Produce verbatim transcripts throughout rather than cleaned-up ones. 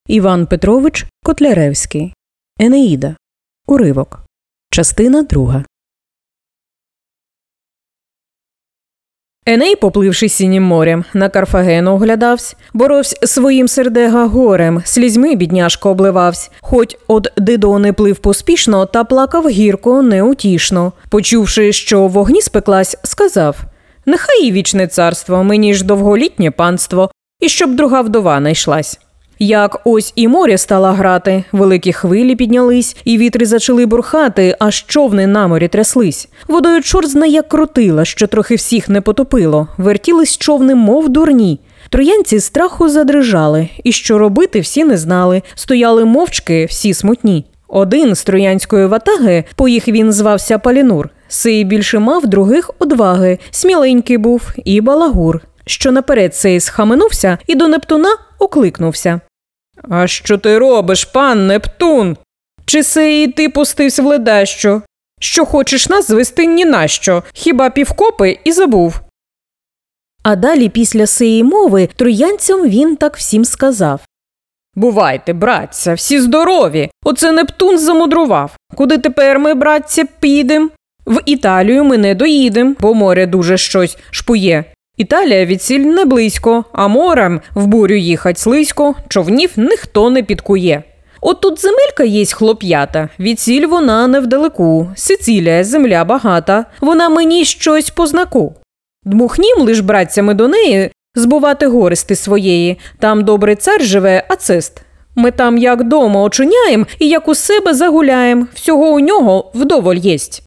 Іван Петрович Котляревський. Енеїда. Уривок. Частина друга. Еней, попливши синім морем, на Карфагену оглядавсь, боровсь своїм сердега горем, слізьми бідняшко обливавсь. Хоть од Дидони плив поспішно, та плакав гірко, неутішно. Почувши, що в вогні спеклась, сказав: «Нехай і вічне царство, мені ж довголітнє панство, і щоб друга вдова найшлась». Як ось і море стало грати, великі хвилі піднялись, і вітри зачали бурхати, аж човни на морі тряслись. Водою чорт зна як крутила, що трохи всіх не потопило. Вертілись човни, мов дурні. Троянці з страху задрижали, і що робити всі не знали. Стояли мовчки, всі смутні. Один з троянської ватаги, по їх він звався Палінур, сей більше мав других одваги, сміленький був і балагур. Що наперед сей схаменувся і до Нептуна окликнувся: «А що ти робиш, пан Нептун? Чи сей ти пустився в ледащо? Що хочеш нас звести ні на що, хіба півкопи і забув?» А далі після сеї мови троянцям він так всім сказав: «Бувайте, братця, всі здорові, оце Нептун замудрував. Куди тепер ми, братця, підем? В Італію ми не доїдем, бо море дуже щось шпує. Італія відсіль не близько, а морем в бурю їхать слизько, човнів ніхто не підкує. От тут земелька єсть хлоп'ята, відсіль вона невдалеку, Сицилія, земля багата, вона мені щось по знаку. Дмухнім лиш, братцями, до неї збувати гористи своєї, там добрий цар живе, Ацест. Ми там як дома очиняєм і як у себе загуляєм, всього у нього вдоволь єсть».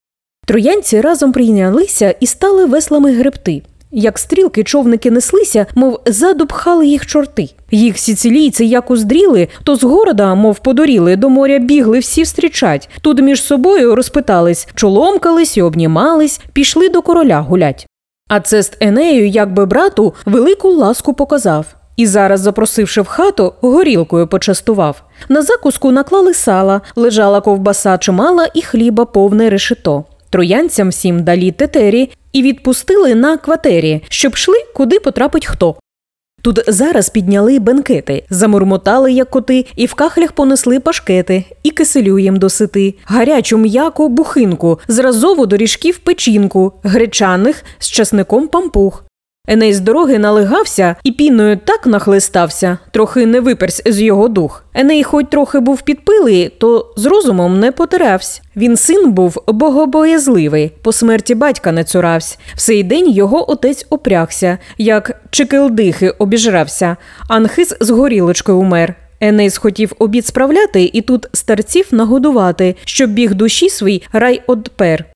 Троянці разом прийнялися і стали веслами гребти. Як стрілки човники неслися, мов ззаду пхали їх чорти. Їх сицилійці як уздріли, то з города, мов подуріли, до моря бігли всі встрічать. Тут між собою розпитались, чоломкались і обнімались, пішли до короля гулять. Ацест Енею, якби брату, велику ласку показав. І зараз, запросивши в хату, горілкою почастував. На закуску наклали сала, лежала ковбаса чимала і хліба повне решето. Троянцям всім далі тетері і відпустили на кватері, щоб шли, куди потрапить хто. Тут зараз підняли бенкети, замурмотали, як коти, і в кахлях понесли пашкети, і киселю їм досити, гарячу м'яку бухинку, зразову доріжків печінку, гречаних з часником пампух. Еней з дороги налигався і піною так нахлистався, трохи не виперсь з його дух. Еней хоч трохи був підпилий, то з розумом не потиравсь. Він син був богобоязливий, по смерті батька не цуравсь. В сей день його отець опрягся, як чекилдихи обіжрався. Анхис з горілочкою умер. Еней схотів обід справляти і тут старців нагодувати, щоб біг душі свій рай одпер.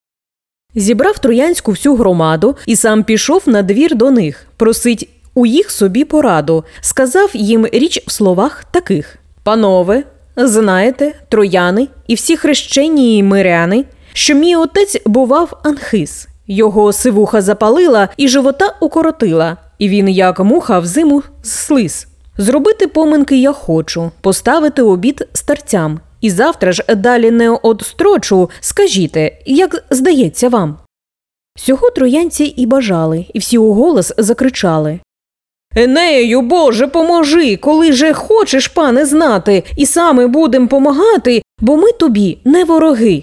Зібрав троянську всю громаду і сам пішов на двір до них, просить у їх собі пораду. Сказав їм річ в словах таких: «Панове, знаєте, трояни і всі хрещені і миряни, що мій отець бував Анхис. Його сивуха запалила і живота укоротила, і він як муха в зиму зслиз. Зробити поминки я хочу, поставити обід старцям. І завтра ж далі не одстрочу, скажіте, як здається вам?» Сього троянці і бажали, і всі уголос закричали: «Енею, Боже, поможи, коли же хочеш, пане, знати, і саме будем помагати, бо ми тобі не вороги».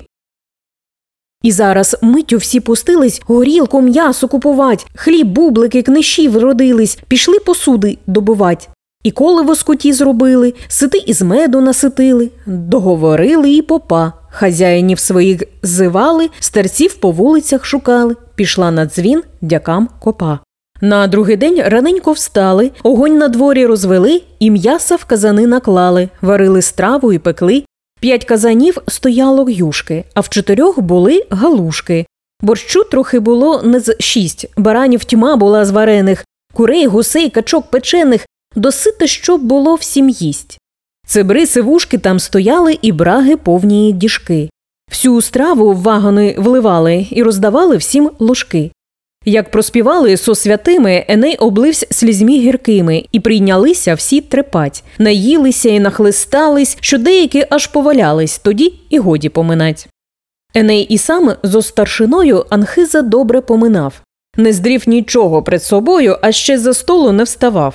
І зараз миттю всі пустились горілку, м'ясо купувать, хліб, бублики, книшів родились, пішли посуди добивать. І коли воскуті зробили, сити із меду наситили, договорили і попа. Хазяїнів своїх зивали, старців по вулицях шукали, пішла на дзвін дякам копа. На другий день раненько встали, огонь на дворі розвели і м'яса в казани наклали, варили страву і пекли. П'ять казанів стояло юшки, а в чотирьох були галушки. Борщу трохи було не з шість, баранів тьма була з варених, курей, гусей, качок печених, досите, щоб було всім їсть. Цебри, сивушки там стояли і браги повні діжки. Всю страву в вагони вливали і роздавали всім ложки. Як проспівали со святими, Еней обливсь слізьмі гіркими, і прийнялися всі трепать. Наїлися і нахлистались, що деякі аж повалялись, тоді і годі поминать. Еней і сам зо старшиною Анхиза добре поминав. Не здрів нічого пред собою, а ще за столу не вставав.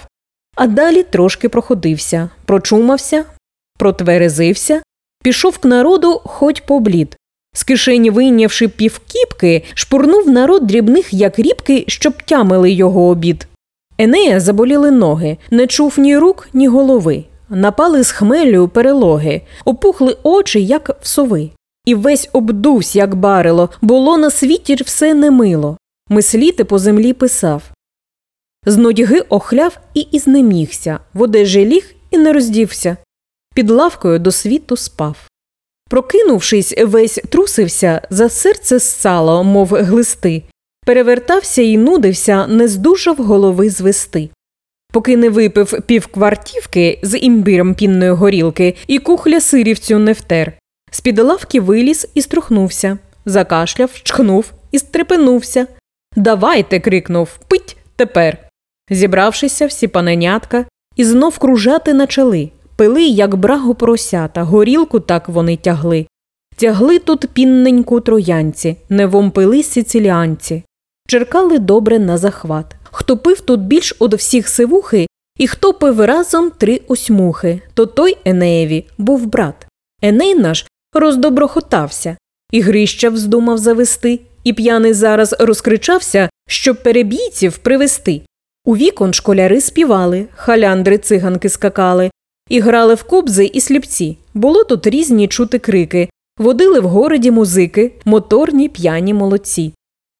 А далі трошки проходився, прочумався, протверезився, пішов к народу хоть поблід. З кишені вийнявши півкіпки, шпурнув народ дрібних, як рібки, щоб тямили його обід. Енея заболіли ноги, не чув ні рук, ні голови. Напали з хмелю перелоги, опухли очі, як в сови. І весь обдувсь, як барило, було на світі все немило. Мисліти по землі писав. З нудьги охляв і ізнемігся, в одежі ліг і не роздівся. Під лавкою до світу спав. Прокинувшись, весь трусився, за серце ссало, мов глисти. Перевертався і нудився, не здужав голови звести. Поки не випив півквартівки з імбирем пінної горілки і кухля сирівцю не втер. З-під лавки виліз і струхнувся. Закашляв, чхнув і стрепенувся. «Давайте!» – крикнув. «Пить тепер!» Зібравшися, всі паненятка і знов кружати начали. Пили, як брагу поросята, горілку так вони тягли. Тягли тут пінненьку троянці, невом пили сициліанці. Черкали добре на захват. Хто пив тут більш од всіх сивухи, і хто пив разом три осьмухи, то той Енеєві був брат. Еней наш роздоброхотався, і Грища вздумав завести, і п'яний зараз розкричався, щоб перебійців привести. У вікон школяри співали, халяндри циганки скакали, і грали в кобзи і сліпці. Було тут різні чути крики, водили в городі музики, моторні п'яні молодці.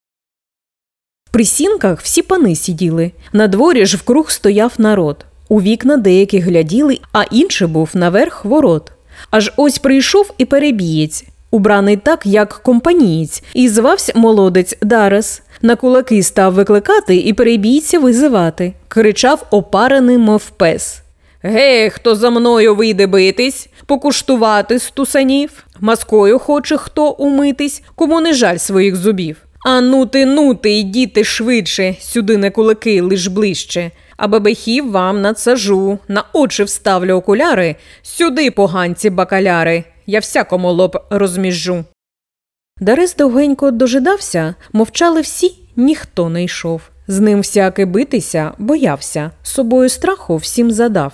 В присінках всі пани сиділи, на дворі ж вкруг стояв народ. У вікна деякі гляділи, а інший був наверх ворот. Аж ось прийшов і перебієць, убраний так, як компанієць, і звався молодець Дарес. На кулаки став викликати і перебійця визивати. Кричав опарений, мов пес. «Гей, хто за мною вийде битись, покуштувати з тусанів? Маскою хоче хто умитись, кому не жаль своїх зубів? А ну ти, ну ти, йдіте швидше, сюди на кулаки лиш ближче, а бебехів вам надсажу, на очі вставлю окуляри, сюди, поганці бакаляри, я всякому лоб розміжжу». Дарес довгенько дожидався, мовчали всі, ніхто не йшов. З ним всяке битися боявся, собою страху всім задав.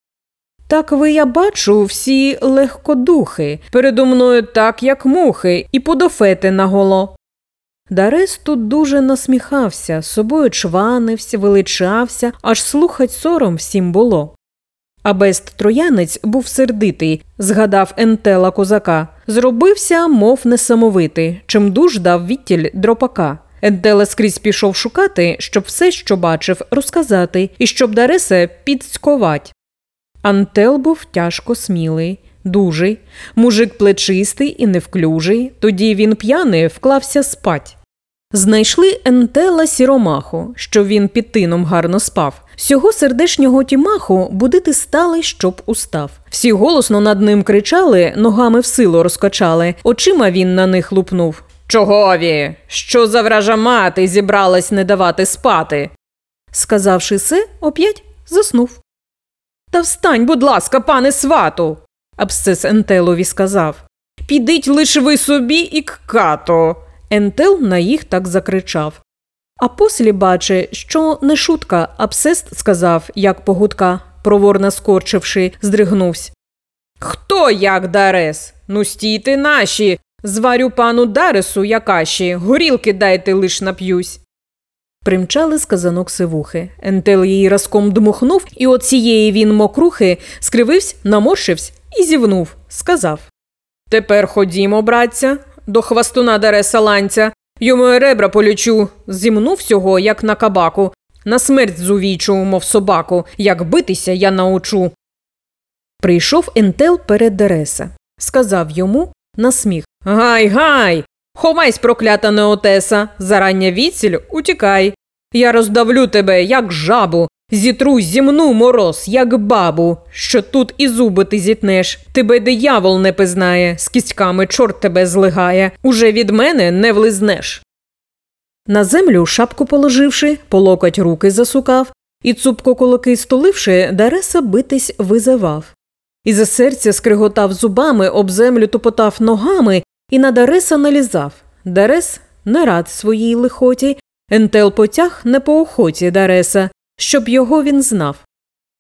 «Так ви, я бачу, всі легкодухи, передо мною так, як мухи, і подофети наголо». Дарес тут дуже насміхався, собою чванився, величався, аж слухать сором всім було. А Бест Троянець був сердитий, згадав Ентела козака, зробився, мов несамовитий, чим дуж дав відтіль дропака. Ентела скрізь пішов шукати, щоб все, що бачив, розказати, і щоб Дареса підцьковать. Антел був тяжко смілий, дужий, мужик плечистий і невклюжий, тоді він п'яний вклався спать. Знайшли Ентела сіромаху, що він під тином гарно спав. Всього сердешнього тімаху будити стали, щоб устав. Всі голосно над ним кричали, ногами в силу розкачали, очима він на них лупнув. «Чогові? Що за вража мати зібралась не давати спати?» Сказавши се, оп'ять заснув. «Та встань, будь ласка, пане свату!» Абсцес Ентелові сказав. «Підіть лиш ви собі і к кату!» Ентел на їх так закричав. А послі бачи, що не шутка, Абсцес сказав, як погудка, проворно скорчивши, здригнувсь. «Хто як Дарес? Ну стійте наші! Зварю пану Даресу я каші, горілки дайте лиш нап'юсь!» Примчали з казанок сивухи. Ентел її разком дмухнув, і от цієї він мокрухи скрививсь, наморщивсь і зівнув, сказав. «Тепер ходімо, братця, до хвастуна Дареса ланця, йому й ребра полючу, зімну всього, як на кабаку, на смерть зувічу, мов собаку, як битися я научу». Прийшов Ентел перед Дареса, сказав йому на сміх. «Гай, гай! Ховайсь, проклята Неотеса, зарання відсіль утікай. Я роздавлю тебе, як жабу, зітру зімну мороз, як бабу, що тут і зуби ти зітнеш. Тебе диявол не пізнає, з кістьками чорт тебе злигає, уже від мене не влизнеш». На землю шапку положивши, по локоть руки засукав, і цупко кулаки столивши, Дареса битись визивав. І за серця скриготав зубами, об землю тупотав ногами, і на Дареса налізав. Дарес не рад своїй лихоті, Ентел потяг не по охоті Дареса, щоб його він знав.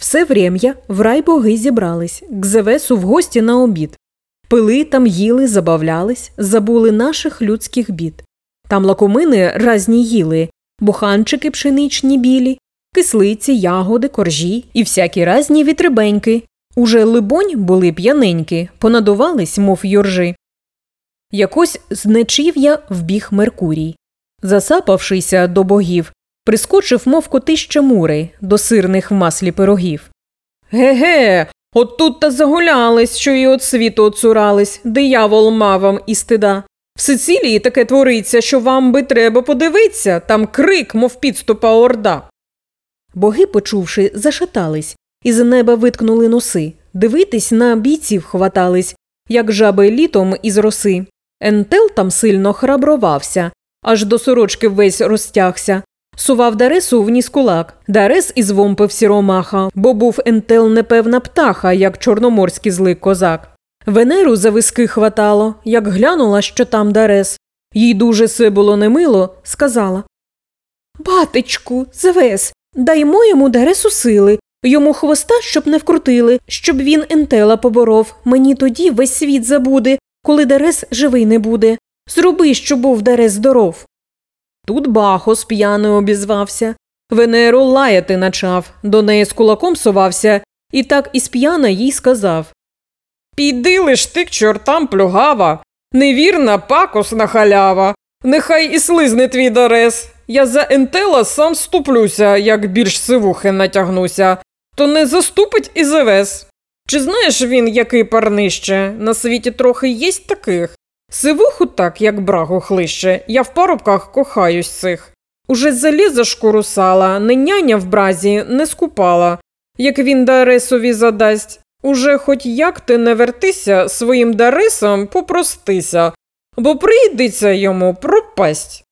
Все врем'я в рай боги зібрались к Зевесу в гості на обід. Пили там, їли, забавлялись, забули наших людських бід. Там лакомини разні їли, буханчики пшеничні білі, кислиці, ягоди, коржі і всякі разні вітрибеньки. Уже, либонь, були п'яненькі, понадувались, мов юржи. Якось з нечів'я вбіг Меркурій. Засапавшися до богів, прискочив, мов котище мури, до сирних в маслі пирогів. «Ге-ге, от тут та загулялись, що і от світу оцурались, диявол мав вам і стида. В Сицилії таке твориться, що вам би треба подивитися, там крик, мов підступа орда». Боги, почувши, зашатались, і з неба виткнули носи, дивитись на бійців хватались, як жаби літом із роси. Ентел там сильно храбровався, аж до сорочки весь розтягся. Сував Даресу вніс кулак. Дарес із вомпив сіромаха, бо був Ентел непевна птаха, як чорноморський злий козак. Венеру за виски хватало, як глянула, що там Дарес. Їй дуже се було немило, сказала: «Батечку, Зевес, даймо йому Даресу сили, йому хвоста, щоб не вкрутили, щоб він Ентела поборов. Мені тоді весь світ забуде, коли Дарес живий не буде. Зроби, щоб був Дарес здоров». Тут Бахос п'яний обізвався, Венеру лаяти начав, до неї з кулаком совався, і так із п'яна їй сказав: «Піди лиш ти к чортам, плюгава, невірна пакосна халява, нехай і слизне твій Дарес, я за Ентела сам ступлюся, як більш сивухи натягнуся, то не заступить і Зевес. Чи знаєш він, який парнище, на світі трохи єсть таких? Сивуху так, як брагу хлище, я в парубках кохаюсь цих. Уже заліза шкуру сала, не няня в бразі не скупала, як він Даресові задасть. Уже хоч як ти не вертися, своїм Даресом попростися, бо прийдеться йому пропасть».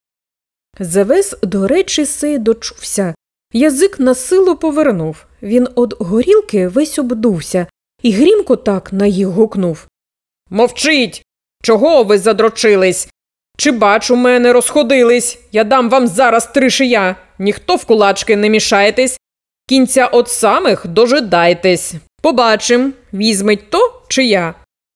Зевес до речі сей дочувся, язик на силу повернув, він од горілки весь обдувся і грімко так на їх гукнув: «Мовчіть! Чого ви задрочились? Чи бач, у мене розходились? Я дам вам зараз три шия, ніхто в кулачки не мішайтесь, кінця от самих дожидайтесь. Побачим, візьмить то чи я».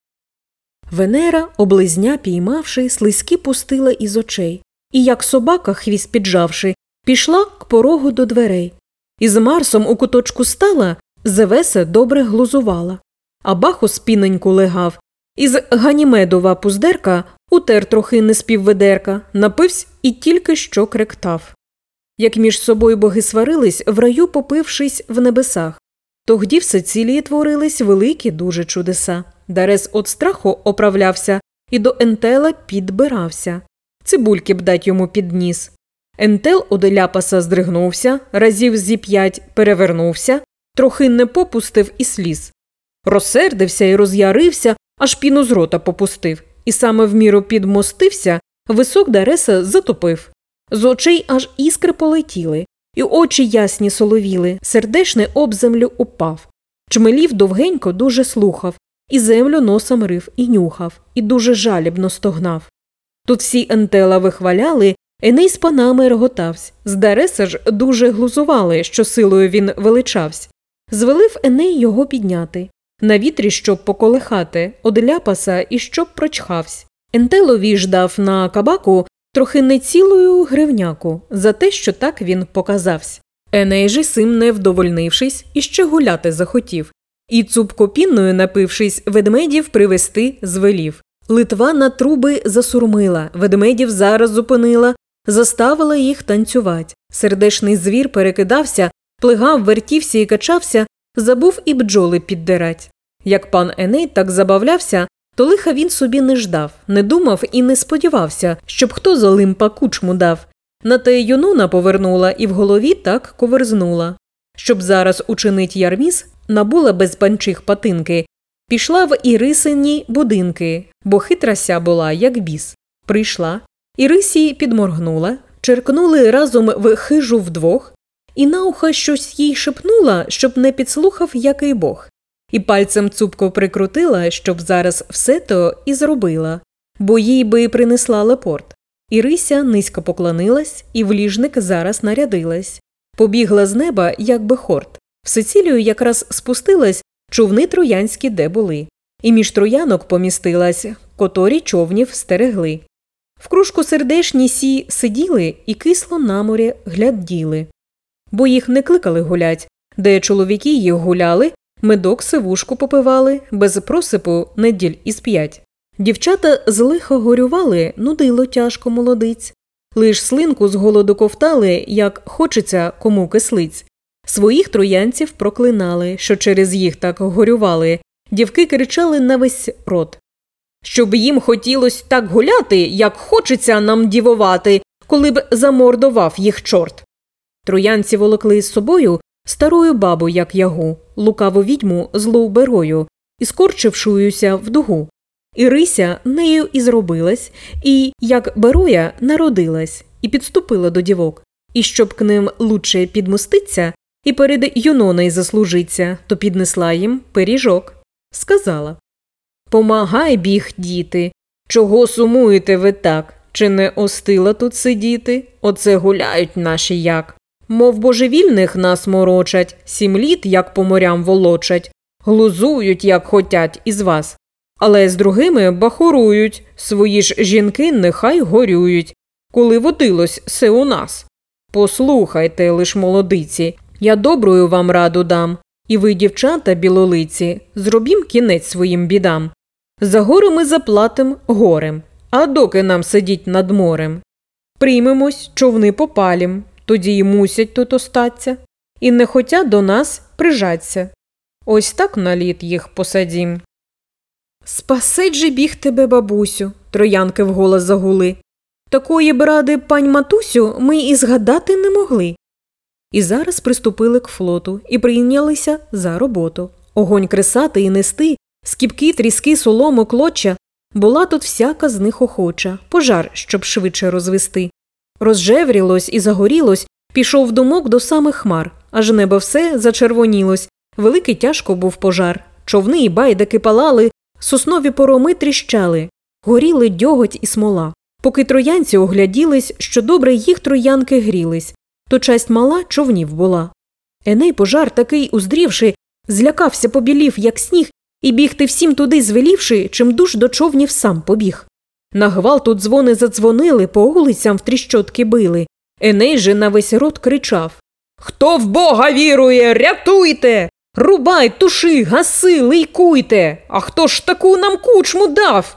Венера, облизня піймавши, слизьки пустила із очей, і, як собака, хвіст піджавши, пішла к порогу до дверей. Із Марсом у куточку стала, Зевеса добре глузувала. А Бахос піненьку легав, із Ганімедова пуздерка утер трохи не співведерка, напивсь і тільки що кректав. Як між собою боги сварились, в раю попившись в небесах, тогді в Сицилії творились великі дуже чудеса. Дарес от страху оправлявся і до Ентела підбирався. Цибульки б дать йому під ніс. Ентел од ляпаса здригнувся, разів зі п'ять перевернувся, трохи не попустив і сліз. Розсердився і роз'ярився, аж піну з рота попустив, і саме в міру підмостився, висок Дареса затопив. З очей аж іскри полетіли, і очі ясні соловіли, сердешний об землю упав. Чмелів довгенько дуже слухав, і землю носом рив і нюхав, і дуже жалібно стогнав. Тут всі Ентела вихваляли, Еней з панами реготавсь. З Дареса ж дуже глузували, що силою він величавсь. Звелив Еней його підняти, на вітрі, щоб поколихати, од ляпаса і щоб прочхавсь. Ентелові ж дав на кабаку трохи не цілую гривняку за те, що так він показавсь. Еней же сим не вдовольнившись, іще гуляти захотів. І цупко пінною напившись, ведмедів привести звелів. Литва на труби засурмила, ведмедів зараз зупинила, заставила їх танцювать. Сердешний звір перекидався, плигав, вертівся і качався, забув і бджоли піддирать. Як пан Еней так забавлявся, то лиха він собі не ждав, не думав і не сподівався, щоб хто з Олимпа кучму дав. На те Юнона повернула і в голові так коверзнула. Щоб зараз учинить ярміс, набула без панчих патинки, пішла в Ірисині будинки, бо хитрася була, як біс. Прийшла, Ірисі підморгнула, черкнули разом в хижу вдвох, і на ухо щось їй шепнула, щоб не підслухав який бог. І пальцем цупко прикрутила, щоб зараз все то і зробила, бо їй би принесла лепорт. Ірися низько поклонилась і в ліжник зараз нарядилась. Побігла з неба, як би хорт. В Сицилію якраз спустилась човни троянські, де були. І між троянок помістилась, котрі човнів стерегли. В кружку сердешні сі сиділи і кисло на морі гляділи. Бо їх не кликали гулять, де чоловіки їх гуляли, медок сивушку попивали, без просипу неділь із п'ять. Дівчата злихо горювали, нудило тяжко молодиць. Лиш слинку з голоду ковтали, як хочеться кому кислиць. Своїх троянців проклинали, що через їх так горювали. Дівки кричали на весь рот. Щоб їм хотілось так гуляти, як хочеться нам дівувати, коли б замордував їх чорт. Троянці волокли з собою старою бабу, як ягу, лукаву відьму злу берою, і скорчившуюся в дугу. І Рися нею і зробилась, і, як бероя, народилась, і підступила до дівок. І щоб к ним лучше підмоститься, і перед Юноною заслужиться, то піднесла їм пиріжок. Сказала: «Помагай, біг, діти, чого сумуєте ви так? Чи не остила тут сидіти? Оце гуляють наші як. Мов божевільних нас морочать, сім літ, як по морям волочать, глузують, як хотять із вас. Але з другими бахорують, свої ж жінки нехай горюють, коли водилось се у нас. Послухайте лиш, молодиці, я добрую вам раду дам, і ви, дівчата білолиці, зробім кінець своїм бідам. За гори ми заплатим горем, а доки нам сидіть над морем. Приймемось, човни попалім, тоді й мусять тут остаться, і не хотя до нас прижаться. Ось так на літ їх посадім». «Спасеть же біг тебе, бабусю», – троянки вголос загули. «Такої б ради, пань матусю, ми і згадати не могли». І зараз приступили к флоту і прийнялися за роботу. Огонь кресати і нести, скіпки, тріски, солому, клоча. Була тут всяка з них охоча, пожар, щоб швидше розвести. Розжеврілось і загорілось, пішов думок до самих хмар, аж небо все зачервонілось. Великий тяжко був пожар. Човни і байдаки палали, соснові пороми тріщали, горіли дьоготь і смола. Поки троянці огляділись, що добре їх троянки грілись, то часть мала човнів була. Еней пожар такий, уздрівши, злякався, побілів, як сніг, і бігти всім туди звелівши, чим дуж до човнів сам побіг. На гвалту дзвони задзвонили, по улицям в тріщотки били. Еней же на весь рот кричав: «Хто в Бога вірує, рятуйте! Рубай, туши, гаси, лейкуйте! А хто ж таку нам кучму дав?»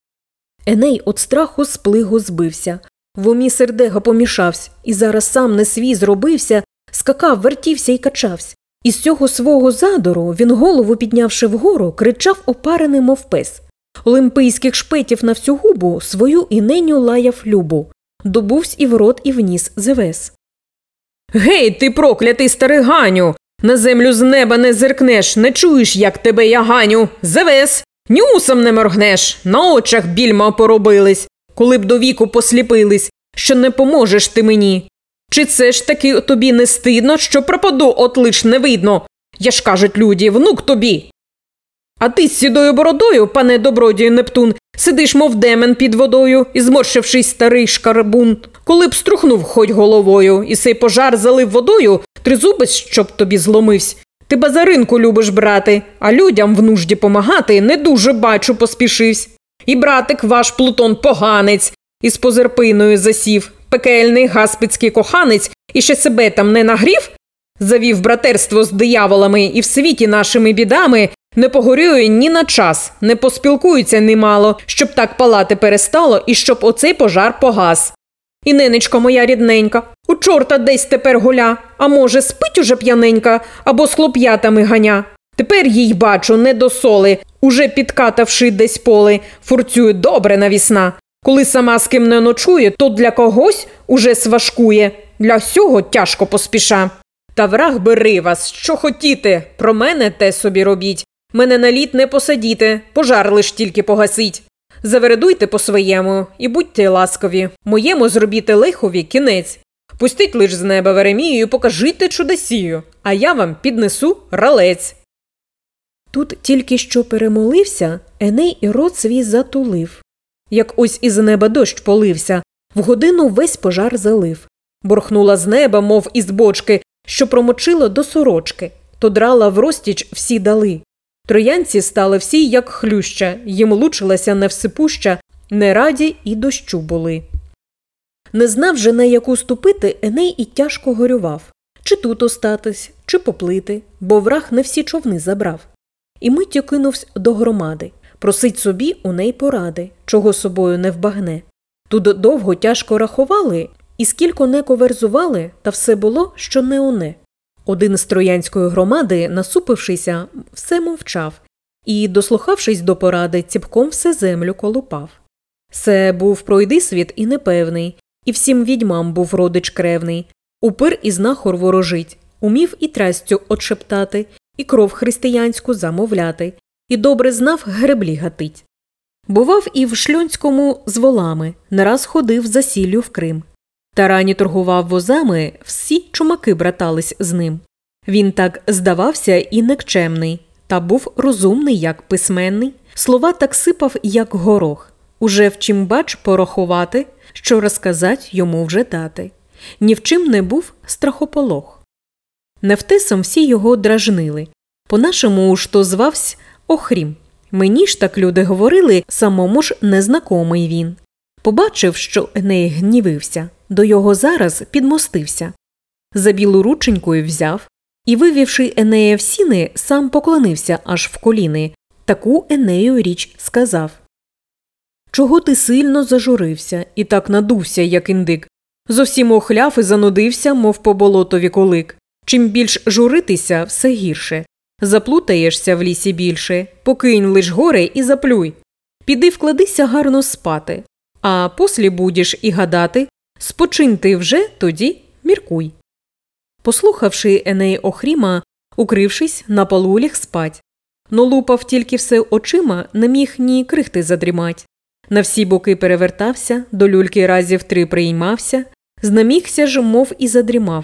Еней от страху з плигу збився. В умі сердега помішавсь, і зараз сам не свій зробився, скакав, вертівся і качавсь. Із цього свого задору він, голову піднявши вгору, кричав опарений, мов пес. Олимпійських шпетів на всю губу свою іненю лаяв любу. Добувсь і в рот, і в ніс завез. «Гей, ти проклятий стариганю! На землю з неба не зиркнеш, не чуєш, як тебе я ганю! Завез! Ні усом не моргнеш, на очах більма поробились, коли б до віку посліпились, що не поможеш ти мені. Чи це ж таки тобі не стидно, що пропаду от лиш не видно? Я ж, кажуть люди, внук тобі. А ти з сідою бородою, пане добродію Нептун, сидиш, мов демен під водою, і зморщившись старий шкарбун. Коли б струхнув хоть головою, і сей пожар залив водою, тризубець, щоб тобі зломивсь. Ти базаринку любиш брати, а людям в нужді помагати не дуже, бачу, поспішивсь. І братик ваш Плутон поганець, із позерпиною засів, пекельний гаспицький коханець, і ще себе там не нагрів? Завів братерство з дияволами і в світі нашими бідами не погорює ні на час, не поспілкується немало, щоб так палати перестало і щоб оцей пожар погас. І ненечко моя рідненька, у чорта десь тепер гуля, а може спить уже п'яненька, або з хлоп'ятами ганя. Тепер їй, бачу, не до соли, уже підкатавши десь поле, фурцює добре навісна. Коли сама з ким не ночує, то для когось уже сважкує, для всього тяжко поспіша. Та враг бери вас, що хотіте, про мене те собі робіть. Мене на лід не посадіте, пожар лиш тільки погасіть. Завередуйте по-своєму і будьте ласкові, моєму зробіте лихові кінець. Пустіть лиш з неба Веремію і покажите чудосію, а я вам піднесу ралець». Тут тільки що перемолився, Еней і рот свій затулив. Як ось із неба дощ полився, в годину весь пожар залив. Борхнула з неба, мов із бочки, що промочило до сорочки. то драла врозтіч всі дали. Троянці стали всі, як хлюща, їм лучилася невсипуща, не раді і дощу були. Не знав же, на яку ступити, Еней і тяжко горював. Чи тут остатись, чи поплити, бо враг не всі човни забрав. І миттю кинувсь до громади, просить собі у неї поради, чого собою не вбагне. Тут довго тяжко рахували, і скілько не коверзували, та все було, що не оне. Один з троянської громади, насупившися, все мовчав, і, дослухавшись до поради, ціпком все землю колупав. Се був пройдисвіт і непевний, і всім відьмам був родич кревний. Упир і знахор ворожить, умів і трастю отшептати, і кров християнську замовляти, і добре знав греблі гатить. Бував і в Шльонському з волами, не раз ходив за сіллю в Крим. Та рані торгував возами, всі чумаки братались з ним. Він так здавався і никчемний, та був розумний, як письменний, слова так сипав, як горох. Уже в чим бач порахувати, що розказать йому вже дати. Ні в чим не був страхополох. Невтесом всі його дражнили. По-нашому уж то звавсь Охрім. Мені ж так люди говорили, самому ж незнакомий він. Побачив, що Еней гнівився, до його зараз підмостився. За білу рученькою взяв і, вивівши Енея в сіни, сам поклонився аж в коліни. Таку Енею річ сказав. «Чого ти сильно зажурився і так надувся, як індик? Зовсім охляв і занудився, мов по болотові колик. Чим більш журитися, все гірше. Заплутаєшся в лісі більше, покинь лиш горе і заплюй. Піди вкладися гарно спати, а послі будеш і гадати, спочинь ти вже, тоді міркуй». Послухавши Еней Охріма, укрившись, на полу ліг спать. Но лупав тільки все очима, не міг ні крихти задрімать. На всі боки перевертався, до люльки разів три приймався, знамігся ж, мов і задрімав.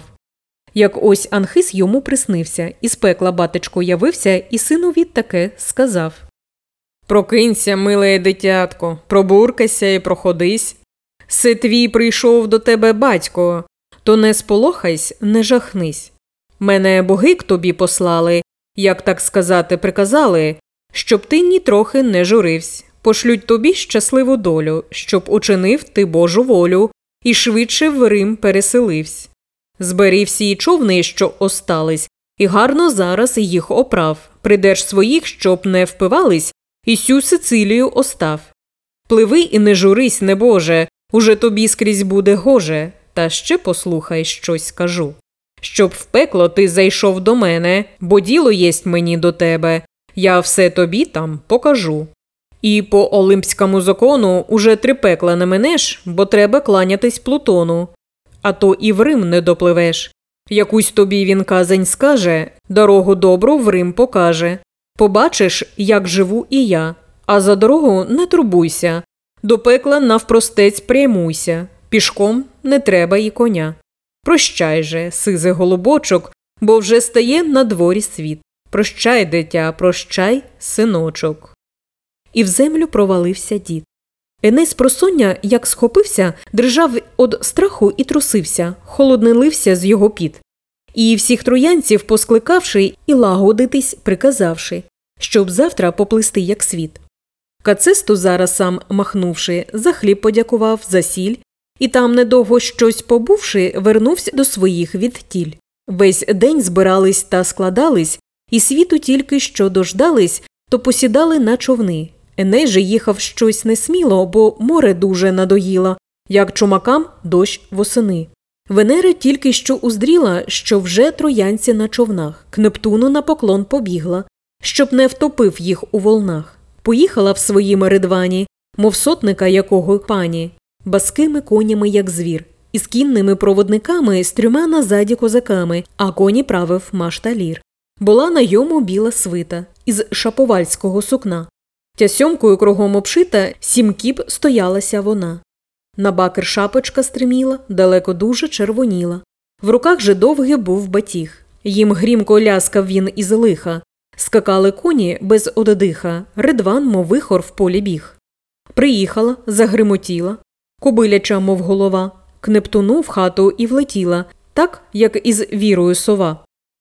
Як ось Анхис йому приснився, із пекла батечко явився і синові таке сказав. «Прокинься, миле дитятко, пробуркайся і проходись. Се твій прийшов до тебе батько, то не сполохайсь, не жахнись. Мене боги к тобі послали, як так сказати приказали, щоб ти нітрохи не журивсь. Пошлють тобі щасливу долю, щоб учинив ти Божу волю і швидше в Рим переселивсь. Збери всі човни, що остались, і гарно зараз їх оправ. Придерж своїх, щоб не впивались, і сю Сицилію остав. Пливи і не журись, небоже, уже тобі скрізь буде гоже. Та ще послухай, щось скажу. Щоб в пекло ти зайшов до мене, бо діло єсть мені до тебе, я все тобі там покажу. І по олимпському закону уже три пекла не минеш, бо треба кланятись Плутону. А то і в Рим не допливеш. Якусь тобі він казань скаже, дорогу добру в Рим покаже. Побачиш, як живу і я, а за дорогу не турбуйся. До пекла навпростець прямуйся, пішком не треба і коня. Прощай же, сизе голубочок, бо вже стає на дворі світ. Прощай, дитя, прощай, синочок». І в землю провалився дід. Еней спросоння, як схопився, дрижав од страху і трусився, холодний лився з його піт. І всіх троянців поскликавши і лагодитись приказавши, щоб завтра поплисти як світ. Кацисту зараз сам махнувши, за хліб подякував, за сіль, і там недовго щось побувши, вернувся до своїх відтіль. Весь день збирались та складались, і світу тільки що дождались, то посідали на човни. Еней же їхав щось несміло, бо море дуже надоїло, як чумакам дощ восени. Венера тільки що уздріла, що вже троянці на човнах, к Нептуну на поклон побігла, щоб не втопив їх у волнах. Поїхала в своїм ридвані, мов сотника якого пані, баскими конями, як звір, із кінними проводниками, з трьома назаді козаками, а коні правив Машталір. Була на йому біла свита, із шаповальського сукна. Тясьомкою кругом обшита, сім кіп стоялася вона. На бакир шапочка стриміла, далеко дуже червоніла. В руках же довгий був батіг. Їм грімко ляскав він із лиха. Скакали коні без оддиха, ридван, мов вихор, в полі біг. Приїхала, загримотіла, кобиляча, мов голова, к Нептуну в хату і влетіла, так, як із вірою сова.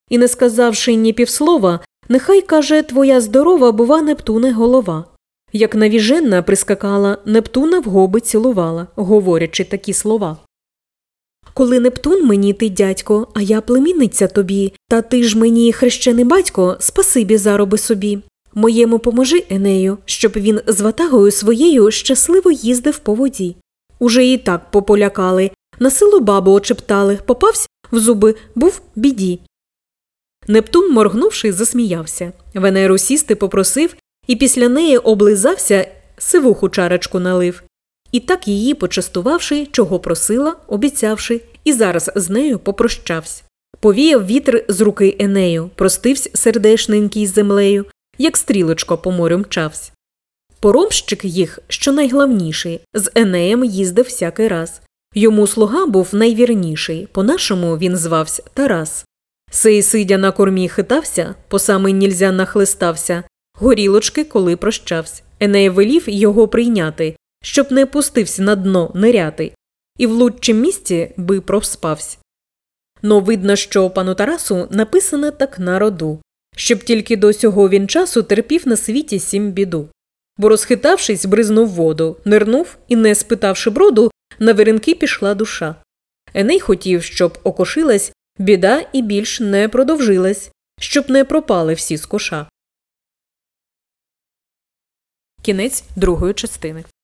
І не сказавши ні півслова, нехай, каже, твоя здорова, бува, Нептуне, голова. Як навіженна прискакала, Нептуна в гоби цілувала, говорячи такі слова. Коли Нептун мені ти, дядько, а я племінниця тобі, та ти ж мені хрещений батько, спасибі зароби собі. Моєму поможи, Енею, щоб він з ватагою своєю щасливо їздив по воді. Уже і так пополякали, на силу бабу очептали, попавсь в зуби, був біді. Нептун, моргнувши, засміявся. Венеру сісти попросив, і після неї облизався, сивуху чарочку налив. І так її, почастувавши, чого просила, обіцявши, і зараз з нею попрощавсь. Повіяв вітер з руки Енею, простивсь сердешненький з землею, як стрілочко по морю мчавсь. Поромщик їх, що найглавніший, з Енеєм їздив всякий раз. Йому слуга був найвірніший, по-нашому він звався Тарас. Сей, сидя на кормі, хитався, по самий нільзя нахлистався, горілочки, коли прощавсь. Еней велів його прийняти, щоб не пустився на дно ниряти, і в лучшім місці би проспавсь. Но видно, що пану Тарасу написано так на роду, щоб тільки до сього він часу терпів на світі сім біду. Бо розхитавшись, бризнув воду, нирнув і, не спитавши броду, на виринки пішла душа. Еней хотів, щоб окошилась, біда і більш не продовжилась, щоб не пропали всі з коша. Кінець другої частини.